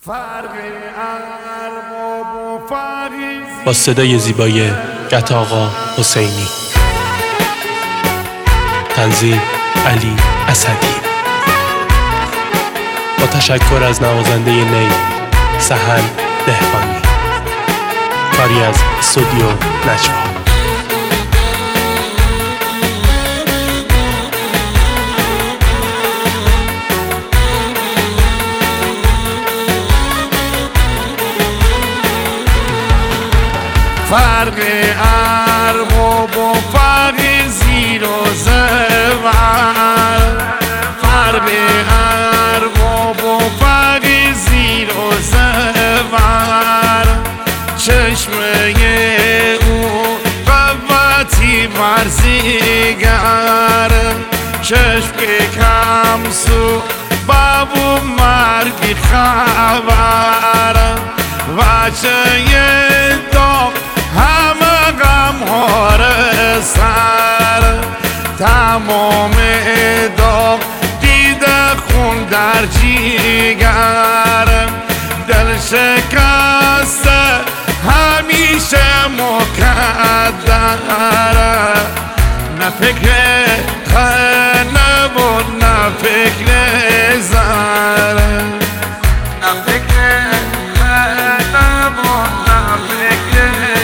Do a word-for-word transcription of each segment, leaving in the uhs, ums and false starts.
با صدای زیبای قطاقا حسینی، تنظیم علی اسدی، با تشکر از نوازنده نی سهل دهقانی، کاری از استودیو نجوا. فرق ارباب و فرق زیر و زبر، فرق ارباب و فرق زیر و زبر، چشمه او قوتی ورزیگر، چشم کم سو بابو مرگی خبر، وچه داغ همه غم ها سر، تمام داغ دیده خون در جیگر، دل شکسته همیشه مقدر، نه فکر خانه و نه فکر زر، نه فکر خانه و نه فکر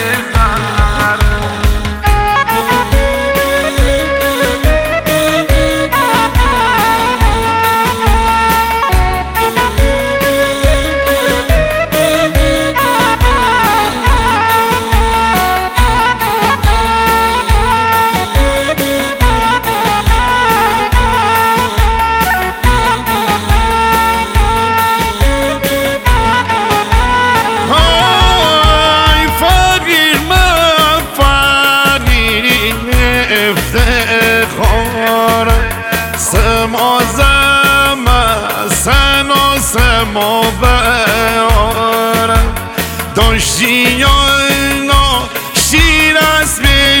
سما زمه سن و سما بیاره، داشتی یاینا شیر از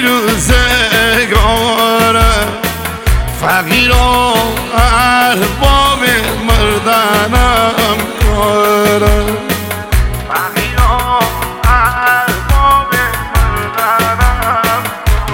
بیروزگاره، فقیر و ارباب مردنم کاره، فقیر و ارباب مردنم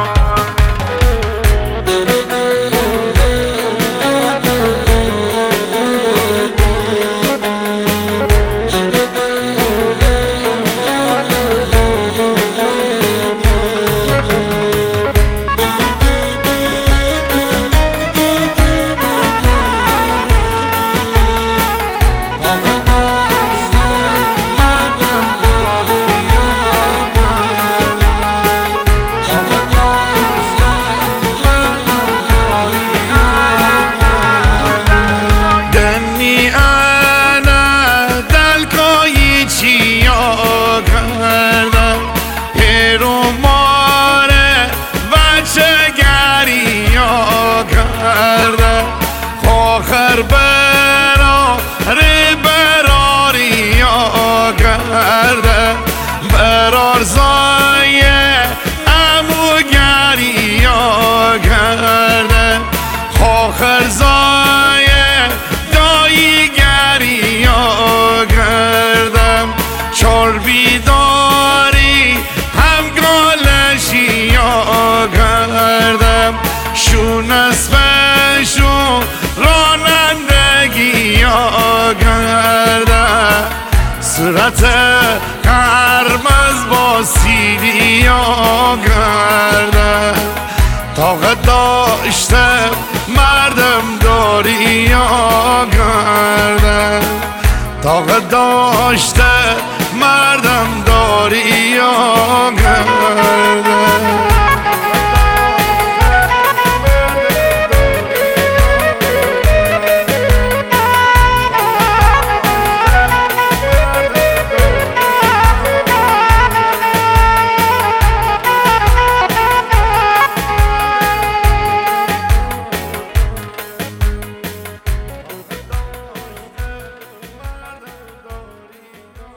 آخر برا ری براری آگرده، برار زایه اموگری آگرده، آخر زایه داییگری آگرده، چار بیداری همگالشی آگرده، شون از فشون رانندگی آگرده، صورت قرمز با سیلی آگرده، طاقت داشته مردم